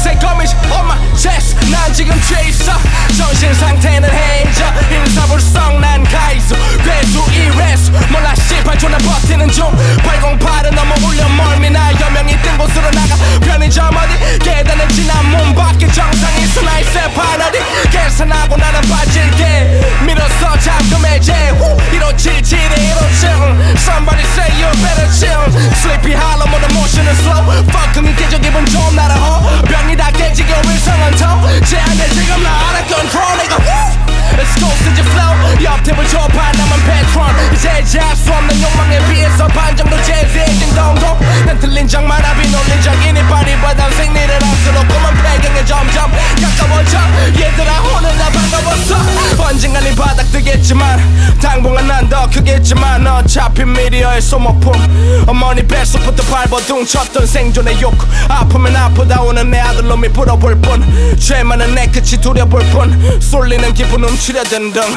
새 거미지 on my chest 난 지금 죄 있어 정신 상태는 해이져 인사불성 난 가이소 괴수 이래수 몰라 씨발 존나 버티는 중 808은 넘어 울려 멀미나 여명이 뜬 곳으로 나가 편의점 어디 계단을 지나 문 밖에 정상이 수나이 세판 어디 계산하고 나는 빠질게 밀어서 잠금해제 1577에 157 Somebody say you better chill Sleepy hollow 모든 motion은 slow Fuck 그 밑에 저 기분 좀 날아호 병이 다 깨지게 wil성은 터 제한돼 지금 나 out of control 내가 Let's go since you flow 옆집을 좁아 남은 패트런 이제 제할 수 없는 욕망에 비해서 반 정도 재즈의 띵동동 난 틀린 적만 합이 놀린 적이니 파리보단 생리를 할수록 꿈은 배경에 점점 가까워져 얘들아 오늘 나 반가웠어 언젠간 이 바닥 뜨겠지만 당분간 난 더 크겠지만 어차피 미디어의 소모품 어머니 뱃속부터 발버둥 쳤던 생존의 욕구 아프면 아프다 오는 내 아들놈이 불어볼 뿐 죄 많은 내 끝이 두려볼 뿐 쏠리는 기분 움츠려든 등